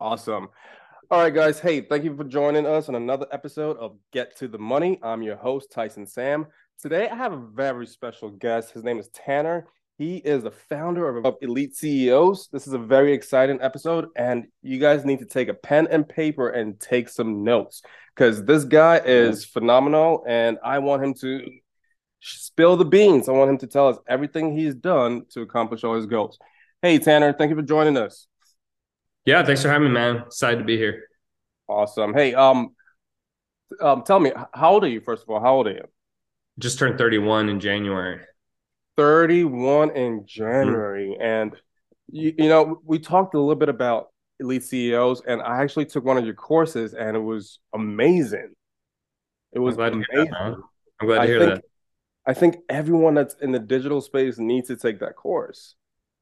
Awesome. All right, guys. Hey, thank you for joining us on another episode of Get to the Money. I'm your host, Tyson Sam. Today, I have a very special guest. His name is Tanner. He is the founder of Elite CEOs. This is a very exciting episode, and you guys need to take a pen and paper and take some notes because this guy is phenomenal, and I want him to spill the beans. I want him to tell us everything he's done to accomplish all his goals. Hey, Tanner, thank you for joining us. Yeah, thanks for having me, man. Excited to be here. Awesome. Hey, tell me, how old are you, first of all? How old are you? Just turned 31 in January. 31 in Mhm. January. And, we talked a little bit about Elite CEOs, and I actually took one of your courses, and it was amazing. It I'm was glad to hear that, man. amazing. I'm glad to I hear think that. I think everyone that's in the digital space needs to take that course.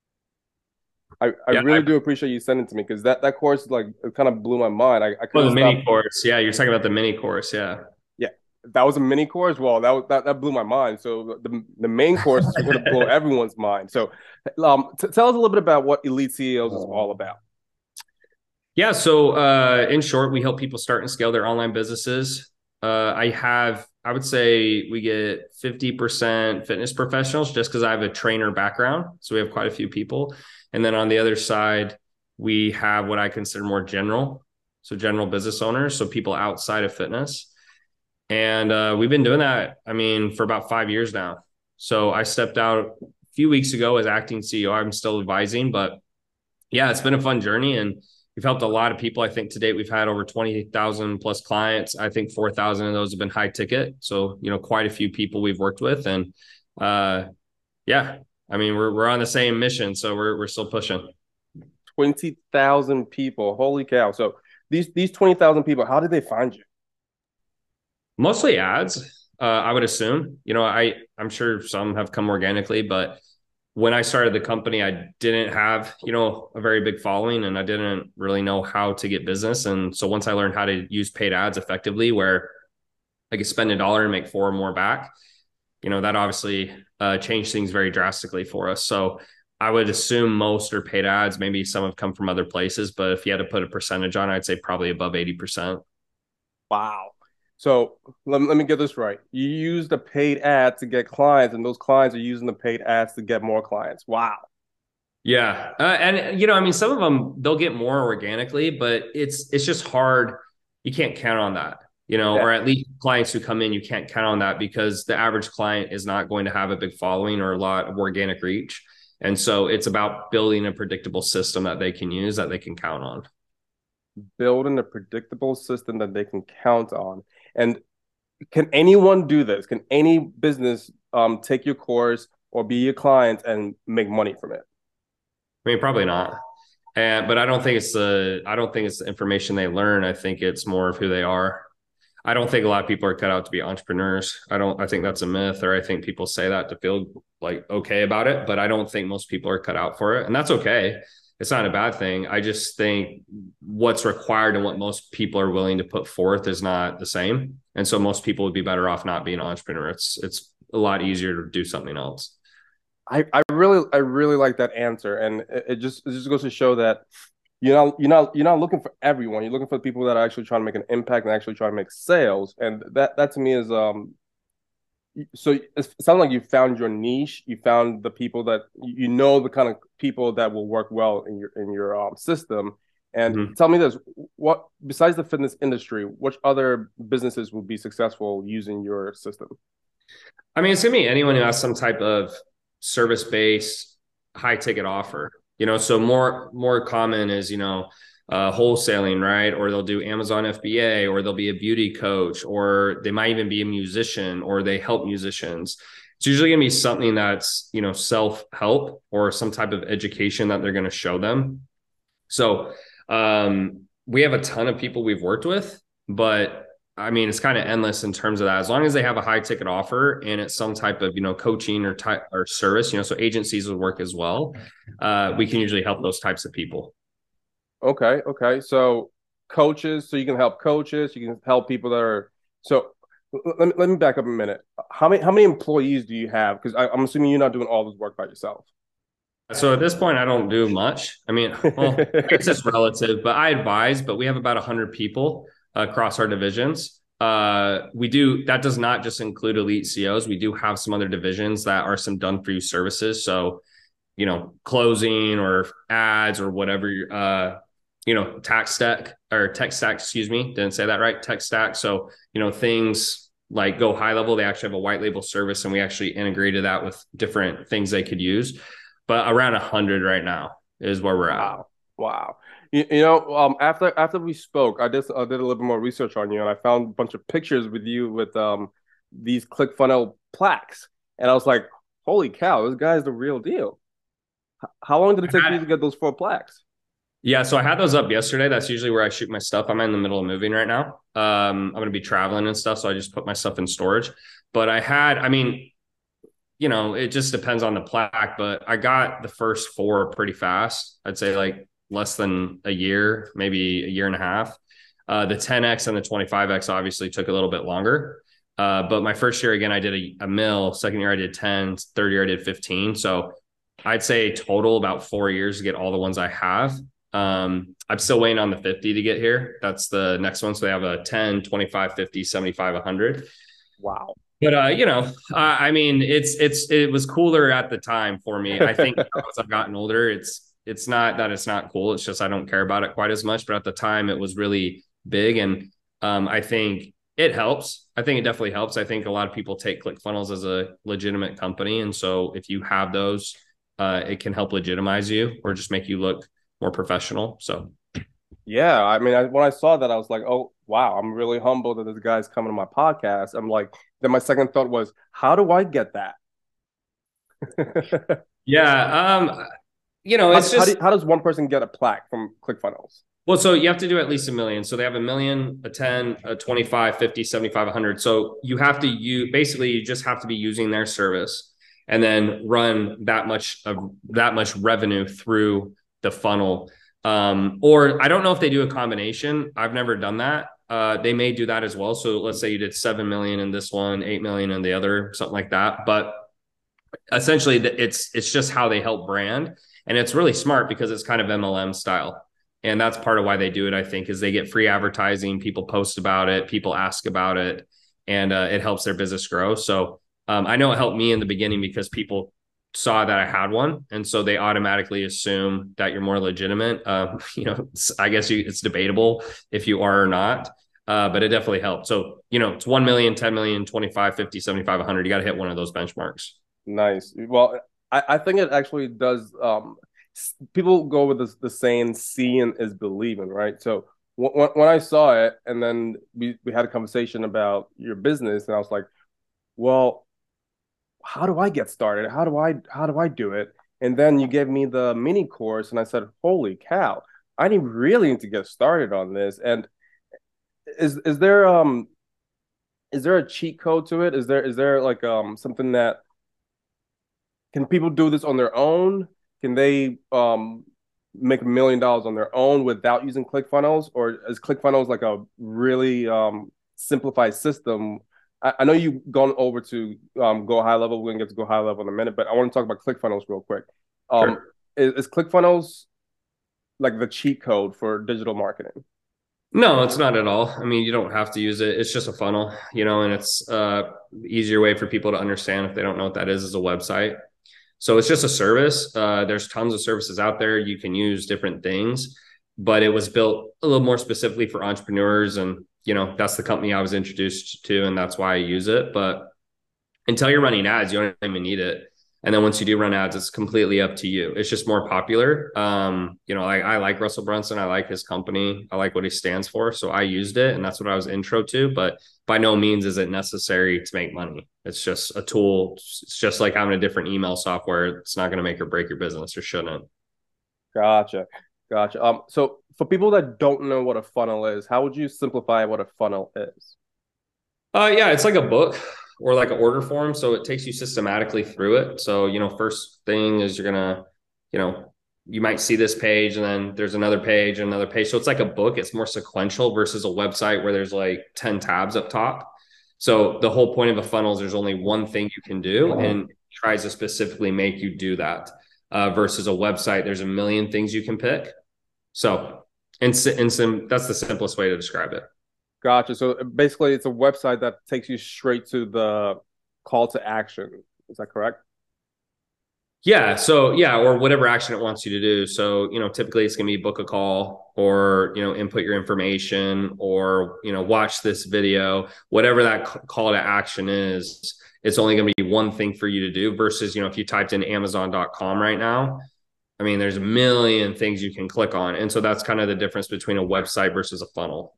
I Yeah, really do appreciate you sending it to me because that course like it kind of blew my mind. I oh, couldn't the stop. mini course. Yeah, you're talking about the mini course. Yeah. Yeah, that was a mini course. Well, that blew my mind. So the main course is going to blow everyone's mind. So, tell us a little bit about what Elite CEOs is all about. Yeah. So, in short, we help people start and scale their online businesses. I would say we get 50% fitness professionals just because I have a trainer background. So we have quite a few people. And then on the other side, we have what I consider more general. So general business owners. So people outside of fitness. And we've been doing that, I mean, for about 5 years now. So I stepped out a few weeks ago as acting CEO. I'm still advising, but yeah, it's been a fun journey and we've helped a lot of people. I think to date we've had over 20,000 plus clients. I think 4,000 of those have been high ticket. So, quite a few people we've worked with. And uh, yeah, I mean, we're on the same mission. So we're still pushing. 20,000 people. Holy cow! So these 20,000 people, how did they find you? Mostly ads, I would assume. I'm sure some have come organically, but when I started the company, I didn't have, a very big following and I didn't really know how to get business. And so once I learned how to use paid ads effectively, where I could spend $1 and make four or more back, that obviously changed things very drastically for us. So I would assume most are paid ads. Maybe some have come from other places, but if you had to put a percentage on, I'd say probably above 80%. Wow. So let me get this right. You use the paid ad to get clients, and those clients are using the paid ads to get more clients. Wow. Yeah, and I mean, some of them they'll get more organically, but it's just hard. You can't count on that, Yeah. or at least clients who come in, you can't count on that because the average client is not going to have a big following or a lot of organic reach, and so it's about building a predictable system that they can use that they can count on. Building a predictable system that they can count on. And can anyone do this? Can any business take your course or be your client and make money from it? I mean, probably not. But I don't think it's the information they learn. I think it's more of who they are. I don't think a lot of people are cut out to be entrepreneurs. I think that's a myth, or I think people say that to feel like okay about it, but I don't think most people are cut out for it. And that's okay. It's not a bad thing. I just think what's required and what most people are willing to put forth is not the same. And so most people would be better off not being an entrepreneur. It's a lot easier to do something else. I really like that answer, and it just goes to show that you're not looking for everyone. You're looking for the people that are actually trying to make an impact and actually trying to make sales, and that to me is so it sounds like you found your niche. You found the people that the kind of people that will work well in your system. And Mhm. tell me this: what besides the fitness industry, which other businesses will be successful using your system? I mean, it's gonna be anyone who has some type of service based high ticket offer. So more common is wholesaling, right? Or they'll do Amazon FBA, or they'll be a beauty coach, or they might even be a musician, or they help musicians. It's usually gonna be something that's self help or some type of education that they're gonna show them. So we have a ton of people we've worked with, but I mean, it's kind of endless in terms of that. As long as they have a high ticket offer and it's some type of coaching or type or service, so agencies would work as well. We can usually help those types of people. Okay, okay. So coaches, so you can help coaches, you can help people that are so let me back up a minute. How many employees do you have? Because I'm assuming you're not doing all this work by yourself. So at this point, I don't do much. I mean, well, I guess it's relative, but I advise, but we have about 100 people across our divisions. We do, that does not just include elite CEOs. We do have some other divisions that are some done for you services. So, closing or ads or whatever, tax stack or tech stack, excuse me, didn't say that right, tech stack. So, things like Go High Level, they actually have a white label service, and we actually integrated that with different things they could use. But around 100 right now is where we're at. Wow. Wow. After we spoke, I did a little bit more research on you, and I found a bunch of pictures with you with these ClickFunnels plaques, and I was like, "Holy cow, this guy's the real deal." How long did it take you to get those 4 plaques? Yeah, so I had those up yesterday. That's usually where I shoot my stuff. I'm in the middle of moving right now. I'm going to be traveling and stuff, so I just put my stuff in storage. But it just depends on the plaque, but I got the first 4 pretty fast. I'd say like less than a year, maybe a year and a half. The 10X and the 25X obviously took a little bit longer. But my first year, again, I did a mil. Second year, I did 10. Third year, I did 15. So I'd say total about 4 years to get all the ones I have. I'm still waiting on the 50 to get here. That's the next one. So they have a 10, 25, 50, 75, 100. Wow. But it was cooler at the time for me. I think as I've gotten older, it's not that it's not cool. It's just I don't care about it quite as much. But at the time, it was really big, and I think it helps. I think it definitely helps. I think a lot of people take ClickFunnels as a legitimate company, and so if you have those, it can help legitimize you or just make you look more professional. So Yeah, I mean, when I saw that, I was like, "Oh, wow! I'm really humbled that this guy's coming to my podcast." I'm like, then my second thought was, "How do I get that?" yeah, How, it's just how does one person get a plaque from ClickFunnels? well, so you have to do at least 1 million. So they have 1 million, a 10, a 25, 50, 75, 100. So you just have to be using their service and then run that much revenue through the funnel. Or I don't know if they do a combination. I've never done that. They may do that as well. So let's say you did 7 million in this one, 8 million in the other, something like that. But essentially it's just how they help brand. And it's really smart because it's kind of MLM style. And that's part of why they do it, I think, is they get free advertising. People post about it. People ask about it. And it helps their business grow. So I know it helped me in the beginning because people saw that I had one. And so they automatically assume that you're more legitimate. I guess it's debatable if you are or not. But it definitely helped. So, it's 1 million, 10 million, 25, 50, 75, 100. You got to hit one of those benchmarks. Nice. Well, I think it actually does. People go with the saying "seeing is believing," right? So when I saw it, and then we had a conversation about your business, and I was like, "Well, how do I get started? How do I do it?" And then you gave me the mini course, and I said, "Holy cow! really need to get started on this." And is there a cheat code to it? Is there like something that can people do this on their own? Can they make $1 million on their own without using ClickFunnels, or is ClickFunnels like a really simplified system? I know you've gone over to Go High Level. We're gonna get to Go High Level in a minute, but I want to talk about ClickFunnels real quick. Sure. Is ClickFunnels like the cheat code for digital marketing? No, it's not at all. I mean, you don't have to use it. It's just a funnel, and it's easier way for people to understand if they don't know what that is a website. So it's just a service. There's tons of services out there. You can use different things, but it was built a little more specifically for entrepreneurs. And, that's the company I was introduced to, and that's why I use it. But until you're running ads, you don't even need it. And then once you do run ads, it's completely up to you. It's just more popular. I like Russell Brunson. I like his company. I like what he stands for. So I used it, and that's what I was intro to. But by no means is it necessary to make money. It's just a tool. It's just like having a different email software. It's not going to make or break your business, or shouldn't. Gotcha. Gotcha. So for people that don't know what a funnel is, how would you simplify what a funnel is? Yeah, it's like a book or like an order form. So it takes you systematically through it. So, first thing is you're gonna, you might see this page and then there's another page, another page. So it's like a book. It's more sequential versus a website where there's like 10 tabs up top. So the whole point of a funnel is there's only one thing you can do and it tries to specifically make you do that. versus a website. There's a million things you can pick. So, that's the simplest way to describe it. Gotcha. So basically, it's a website that takes you straight to the call to action. Is that correct? Yeah. So yeah, or whatever action it wants you to do. So, typically it's going to be book a call or, input your information or, watch this video, whatever that call to action is. It's only going to be one thing for you to do versus, if you typed in Amazon.com right now, I mean, there's a million things you can click on. And so that's kind of the difference between a website versus a funnel.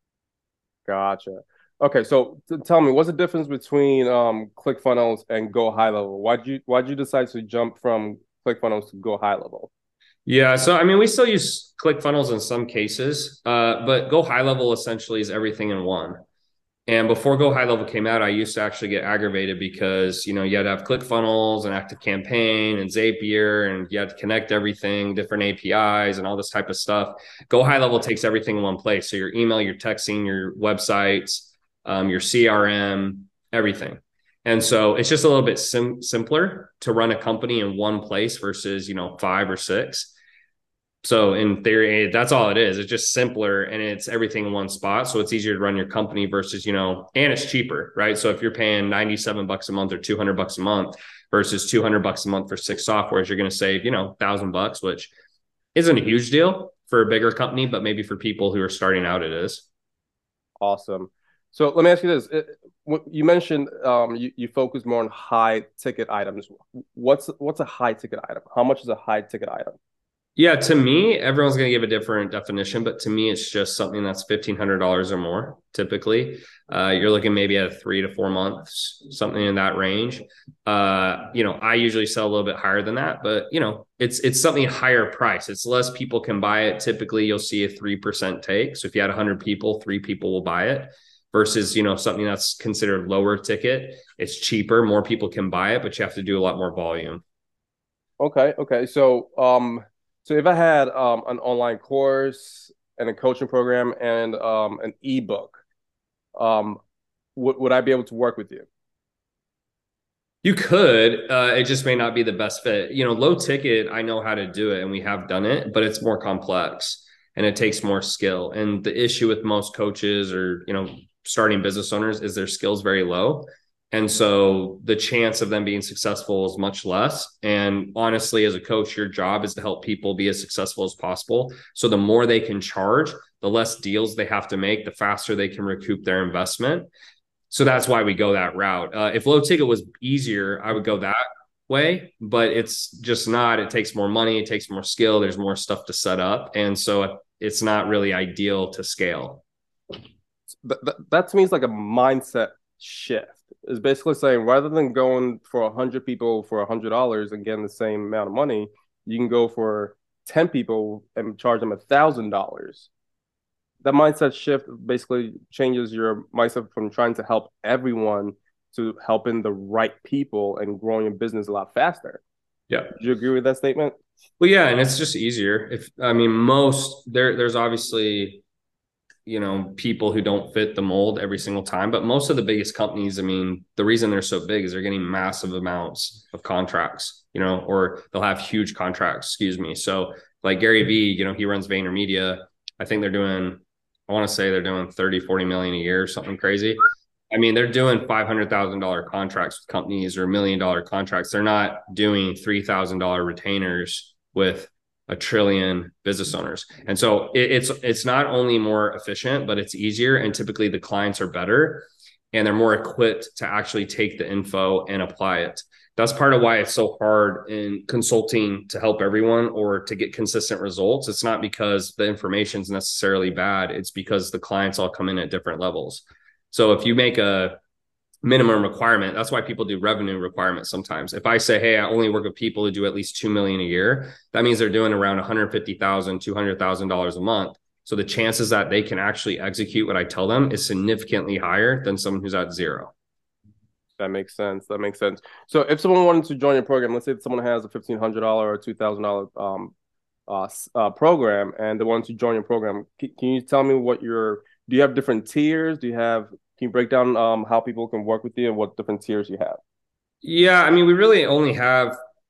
Gotcha. Okay, so tell me, what's the difference between ClickFunnels and Go High Level? Why'd you decide to jump from ClickFunnels to Go High Level? Yeah. So, I mean, we still use ClickFunnels in some cases, but Go High Level essentially is everything in one. And before Go High Level came out, I used to actually get aggravated because, you had to have ClickFunnels and ActiveCampaign and Zapier, and you had to connect everything, different APIs and all this type of stuff. Go High Level takes everything in one place. So your email, your texting, your websites, your CRM, everything. And so it's just a little bit simpler to run a company in one place versus, 5 or 6. So in theory, that's all it is. It's just simpler and it's everything in one spot. So it's easier to run your company versus, and it's cheaper, right? So if you're paying $97 a month or $200 a month versus $200 a month for 6 softwares, you're going to save, $1,000, which isn't a huge deal for a bigger company, but maybe for people who are starting out, it is. Awesome. So let me ask you this. You mentioned you focus more on high ticket items. What's a high ticket item? How much is a high ticket item? Yeah, to me, everyone's going to give a different definition, but to me, it's just something that's $1,500 or more. Typically, you're looking maybe at 3 to 4 months, something in that range. I usually sell a little bit higher than that, but it's something higher price. It's less people can buy it. Typically, you'll see a 3% take. So if you had 100 people, 3 people will buy it. Versus something that's considered lower ticket, it's cheaper, more people can buy it, but you have to do a lot more volume. Okay. So if I had an online course and a coaching program and an ebook, would I be able to work with you? You could. It just may not be the best fit. Low ticket, I know how to do it and we have done it, but it's more complex and it takes more skill. And the issue with most coaches or, starting business owners is their skills very low. And so the chance of them being successful is much less. And honestly, as a coach, your job is to help people be as successful as possible. So the more they can charge, the less deals they have to make, the faster they can recoup their investment. So that's why we go that route. If low ticket was easier, I would go that way, but it's just not. It takes more money, it takes more skill, there's more stuff to set up. And so it's not really ideal to scale. That to me is like a mindset shift. It's basically saying rather than going for 100 people for $100 and getting the same amount of money, you can go for 10 people and charge them $1,000. That mindset shift basically changes your mindset from trying to help everyone to helping the right people and growing your business a lot faster. Yeah. Do you agree with that statement? Well, yeah, and it's just easier. There's obviously people who don't fit the mold every single time. But most of the biggest companies, I mean, the reason they're so big is they're getting massive amounts of contracts, or they'll have huge contracts, excuse me. So like Gary Vee, he runs VaynerMedia. I think I want to say they're doing 30, 40 million a year or something crazy. I mean, they're doing $500,000 contracts with companies or $1 million contracts. They're not doing $3,000 retainers with a trillion business owners. And so it's not only more efficient, but it's easier. And typically the clients are better and they're more equipped to actually take the info and apply it. That's part of why it's so hard in consulting to help everyone or to get consistent results. It's not because the information is necessarily bad. It's because the clients all come in at different levels. So if you make a minimum requirement, that's why people do revenue requirements sometimes. If I say, hey, I only work with people who do at least 2 million a year, that means they're doing around $150,000, $200,000 a month. So the chances that they can actually execute what I tell them is significantly higher than someone who's at zero. That makes sense. So if someone wanted to join your program, let's say someone has a $1,500 or $2,000 program and they want to join your program, can you tell me do you have different tiers? Can you break down how people can work with you and what different tiers you have? Yeah, I mean, we really only have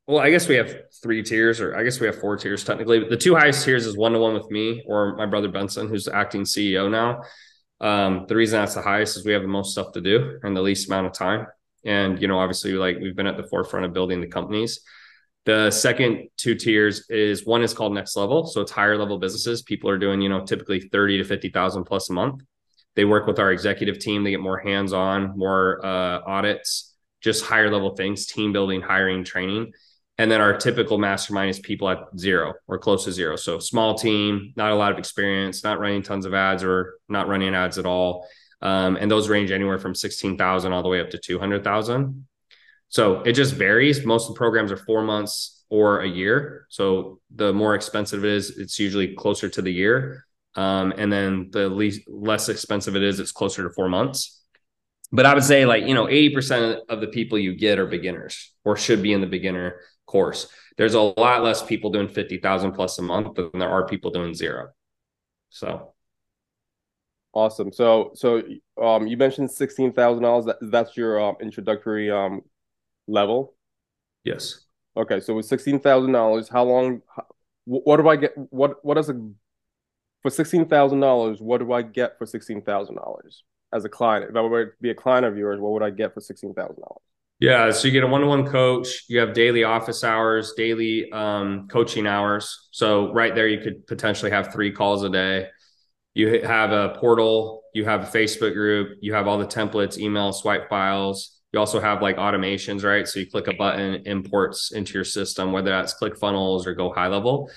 Well, I guess we have 3 tiers, or I guess we have 4 tiers technically. The 2 highest tiers is one-to-one with me or my brother Benson, who's the acting CEO now. The reason that's the highest is we have the most stuff to do and the least amount of time. And, obviously, like, we've been at the forefront of building the companies. The second 2 tiers is, one is called next level. So it's higher level businesses. People are doing, typically 30 to 50,000 plus a month. They work with our executive team. They get more hands-on, more audits, just higher level things, team building, hiring, training. And then our typical mastermind is people at zero or close to zero. So small team, not a lot of experience, not running tons of ads or not running ads at all. And those range anywhere from 16,000 all the way up to 200,000. So it just varies. Most of the programs are 4 months or a year. So the more expensive it is, it's usually closer to the year. And then the less expensive it is, it's closer to 4 months. But I would say, like, 80% of the people you get are beginners or should be in the beginner course. There's a lot less people doing 50,000 plus a month than there are people doing zero. So. Awesome. So you mentioned $16,000. That's your introductory level. Yes. Okay. So with $16,000, how long? What do I get? What does for $16,000? What do I get for $16,000 as a client? If I were to be a client of yours, what would I get for $16,000? Yeah, so you get a one-to-one coach. You have daily office hours, daily coaching hours. So right there, you could potentially have 3 calls a day. You have a portal. You have a Facebook group. You have all the templates, email, swipe files. You also have like automations, right? So you click a button, imports into your system, whether that's ClickFunnels or Go High Level.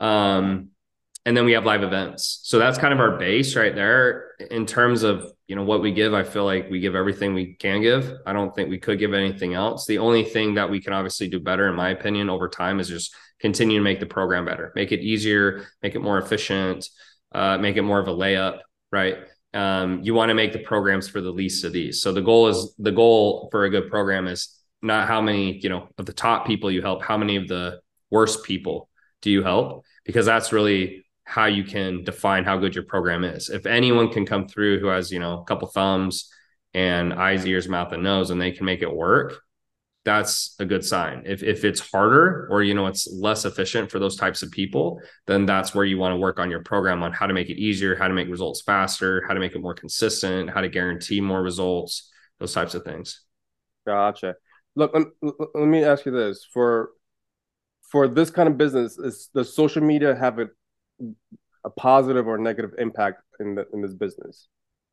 And then we have live events. So that's kind of our base right there. In terms of, what we give, I feel like we give everything we can give. I don't think we could give anything else. The only thing that we can obviously do better, in my opinion, over time is just continue to make the program better, make it easier, make it more efficient, make it more of a layup, right? You want to make the programs for the least of these. So the goal for a good program is not how many, of the top people you help, how many of the worst people do you help? Because that's really how you can define how good your program is. If anyone can come through who has, a couple thumbs and eyes, ears, mouth, and nose, and they can make it work, that's a good sign. If it's harder or, it's less efficient for those types of people, then that's where you want to work on your program, on how to make it easier, how to make results faster, how to make it more consistent, how to guarantee more results, those types of things. Gotcha. Look, let me ask you this. For this kind of business, does social media have a positive or negative impact in this business?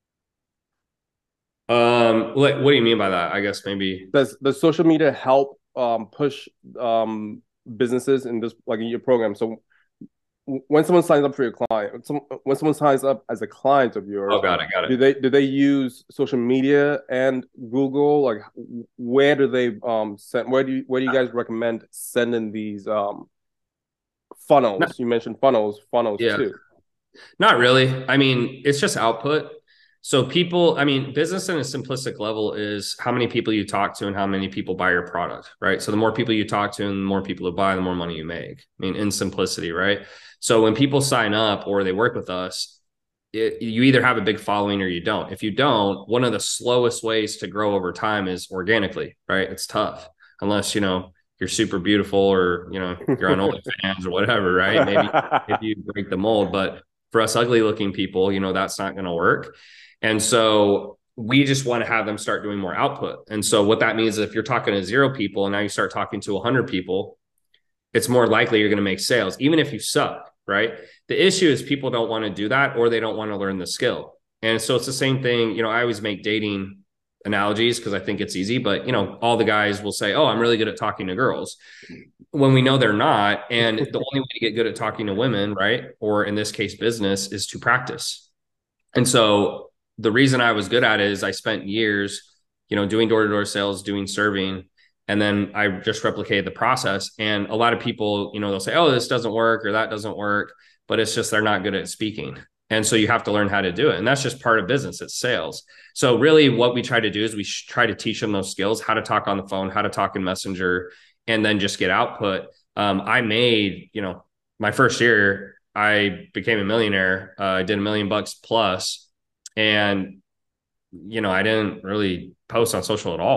What do you mean by that? I guess maybe does social media help push businesses in this, like in your program? So when someone signs up for your client, when someone signs up as a client of yours, got it. Do they use social media and Google? Like, where do they send? Where do you guys recommend sending these funnels? You mentioned funnels yeah. too. Not really. I mean, it's just output. So business in a simplistic level is how many people you talk to and how many people buy your product, right? So the more people you talk to and the more people who buy, the more money you make. I mean, in simplicity, right? So when people sign up or they work with us, you either have a big following or you don't. If you don't, one of the slowest ways to grow over time is organically, right? It's tough unless, you're super beautiful or, you're on OnlyFans or whatever, right? Maybe if you break the mold, but for us ugly looking people, that's not going to work. And so we just want to have them start doing more output. And so what that means is if you're talking to 0 people and now you start talking to 100 people, it's more likely you're going to make sales, even if you suck, right? The issue is people don't want to do that or they don't want to learn the skill. And so it's the same thing. I always make dating analogies because I think it's easy, but all the guys will say, oh, I'm really good at talking to girls when we know they're not. And the only way to get good at talking to women, right? Or in this case, business, is to practice. And so the reason I was good at it is I spent years, doing door-to-door sales, doing serving, and then I just replicated the process. And a lot of people, they'll say, oh, this doesn't work or that doesn't work, but it's just they're not good at speaking. And so you have to learn how to do it. And that's just part of business. It's sales. So really what we try to do is we try to teach them those skills, how to talk on the phone, how to talk in Messenger, and then just get output. I made, my first year, I became a millionaire. I did $1 million plus. And, I didn't really post on social at all.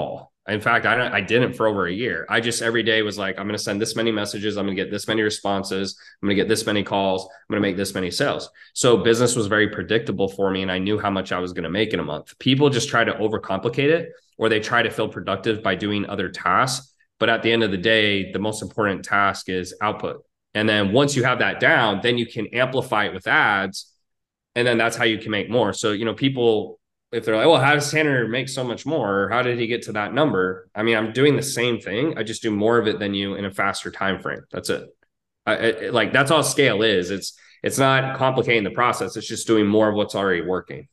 In fact, I didn't for over a year. I just every day was like, I'm going to send this many messages. I'm going to get this many responses. I'm going to get this many calls. I'm going to make this many sales. So business was very predictable for me. And I knew how much I was going to make in a month. People just try to overcomplicate it, or they try to feel productive by doing other tasks. But at the end of the day, the most important task is output. And then once you have that down, then you can amplify it with ads. And then that's how you can make more. So, people, if they're like, well, how does Tanner make so much more? How did he get to that number? I mean, I'm doing the same thing. I just do more of it than you in a faster time frame. That's it. Like that's all scale is. It's not complicating the process. It's just doing more of what's already working.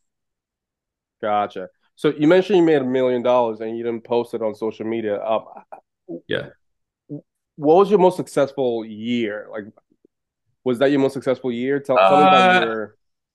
Gotcha. So you mentioned you made $1 million and you didn't post it on social media. Yeah. What was your most successful year? Like, was that your most successful year? Tell me about Uh, your.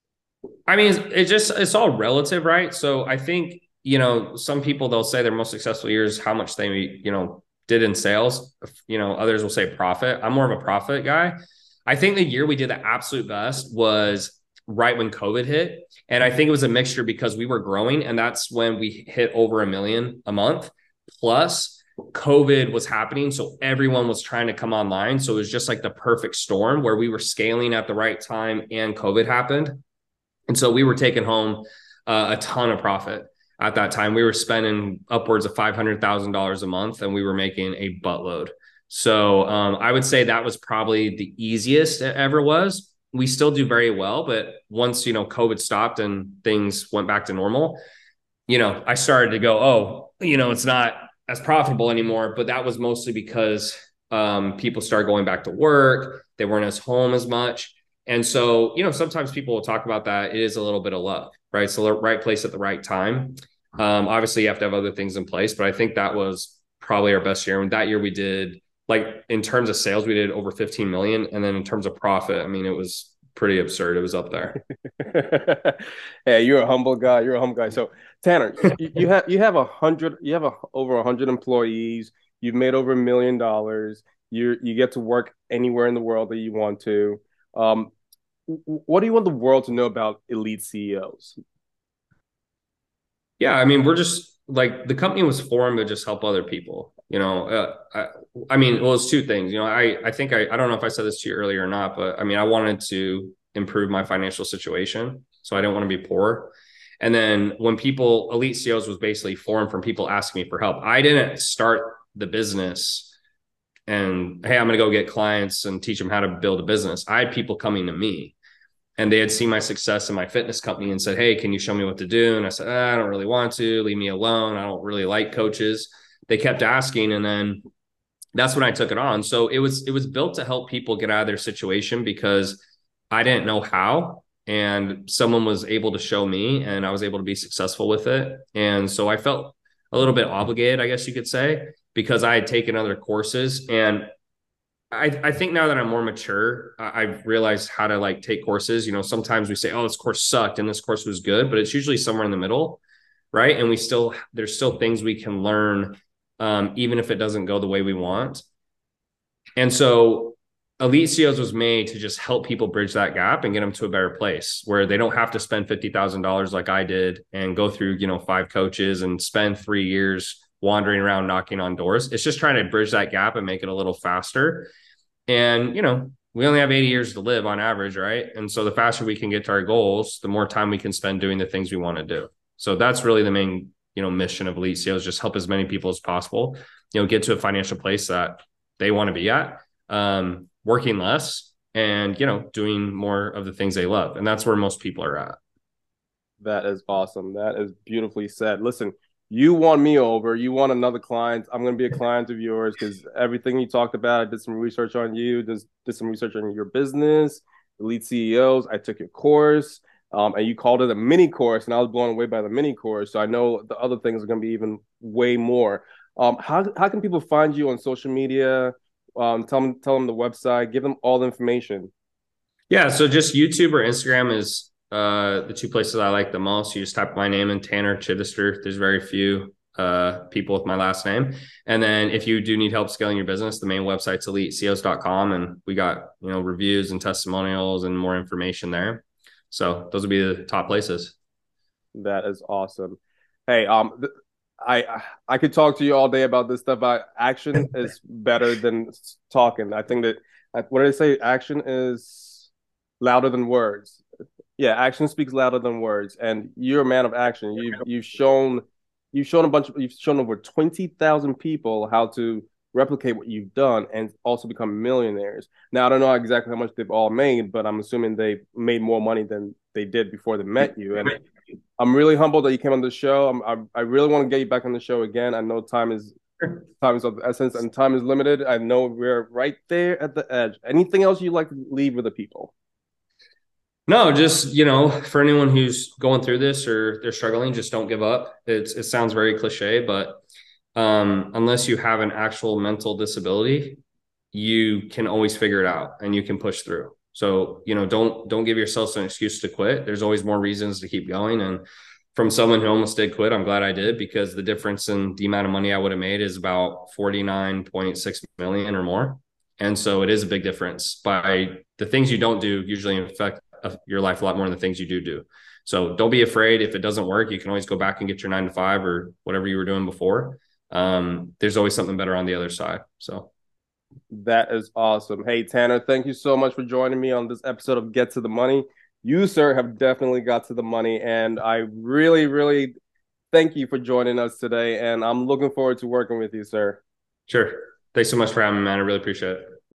I mean, it's all relative, right? So I think, some people, they'll say their most successful years, how much they, did in sales. Others will say profit. I'm more of a profit guy. I think the year we did the absolute best was right when COVID hit. And I think it was a mixture because we were growing, and that's when we hit over 1 million a month. Plus COVID was happening. So everyone was trying to come online. So it was just like the perfect storm where we were scaling at the right time and COVID happened. And so we were taking home a ton of profit at that time. We were spending upwards of $500,000 a month, and we were making a buttload. So I would say that was probably the easiest it ever was. We still do very well, but once, COVID stopped and things went back to normal, I started to go, oh, it's not as profitable anymore. But that was mostly because people started going back to work. They weren't as home as much. And so, sometimes people will talk about that. It is a little bit of luck, right? It's the right place at the right time. Obviously, you have to have other things in place, but I think that was probably our best year. And that year we did, like, in terms of sales, we did over 15 million. And then in terms of profit, I mean, it was pretty absurd. It was up there. Hey, you're a humble guy. You're a humble guy. So Tanner, you have over 100 employees. You've made over $1 million. You get to work anywhere in the world that you want to. Um, what do you want the world to know about elite CEOs? Yeah, I mean, we're just like the company was formed to just help other people. I mean, well, it's two things. I think I don't know if I said this to you earlier or not, but I mean, I wanted to improve my financial situation, so I didn't want to be poor. And then when Elite CEOs was basically formed from people asking me for help. I didn't start the business and hey, I'm going to go get clients and teach them how to build a business. I had people coming to me, and they had seen my success in my fitness company and said, hey, can you show me what to do? And I said, I don't really want to. Leave me alone. I don't really like coaches. They kept asking. And then that's when I took it on. So it was built to help people get out of their situation because I didn't know how. And someone was able to show me, and I was able to be successful with it. And so I felt a little bit obligated, I guess you could say, because I had taken other courses. And I think now that I'm more mature, I've realized how to like take courses. Sometimes we say, oh, this course sucked and this course was good, but it's usually somewhere in the middle, right? And there's still things we can learn, even if it doesn't go the way we want. And so Elite CEOs was made to just help people bridge that gap and get them to a better place where they don't have to spend $50,000 like I did and go through, 5 coaches and spend 3 years wandering around knocking on doors. It's just trying to bridge that gap and make it a little faster. And, we only have 80 years to live on average, right? And so the faster we can get to our goals, the more time we can spend doing the things we want to do. So that's really the main, mission of Elite CEOs, just help as many people as possible, get to a financial place that they want to be at, working less and, doing more of the things they love. And that's where most people are at. That is awesome. That is beautifully said. Listen, you won me over. You want another client. I'm going to be a client of yours because everything you talked about, I did some research on you, did some research on your business, Elite CEOs. I took your course, and you called it a mini course, and I was blown away by the mini course. So I know the other things are going to be even way more. How can people find you on social media? Tell them the website, give them all the information. Yeah. So just YouTube or Instagram is the two places I like the most. You just type my name in, Tanner Chittister. There's very few people with my last name. And then if you do need help scaling your business, the main website's eliteceos.com. And we got, reviews and testimonials and more information there. So those would be the top places. That is awesome. Hey, I could talk to you all day about this stuff, but action is better than talking. I think that what did I say? Action is louder than words. Yeah, action speaks louder than words, and you're a man of action. You've shown over 20,000 people how to replicate what you've done and also become millionaires. Now I don't know exactly how much they've all made, but I'm assuming they made more money than they did before they met you. And I'm really humbled that you came on the show. I really want to get you back on the show again. I know time is of the essence and time is limited. I know we're right there at the edge. Anything else you'd like to leave with the people? No, just, for anyone who's going through this or they're struggling, just don't give up. It sounds very cliche, but unless you have an actual mental disability, you can always figure it out and you can push through. So, don't give yourself an excuse to quit. There's always more reasons to keep going. And from someone who almost did quit, I'm glad I did, because the difference in the amount of money I would have made is about 49.6 million or more. And so it is a big difference. By the things you don't do usually affect your life a lot more than the things you do. So don't be afraid. If it doesn't work, you can always go back and get your 9 to 5 or whatever you were doing before. There's always something better on the other side. So That is awesome. Hey, Tanner, thank you so much for joining me on this episode of Get to the Money. You, sir, have definitely got to the money, and I really, really thank you for joining us today. And I'm looking forward to working with you, sir. sure. Thanks so much for having me, man. I really appreciate it.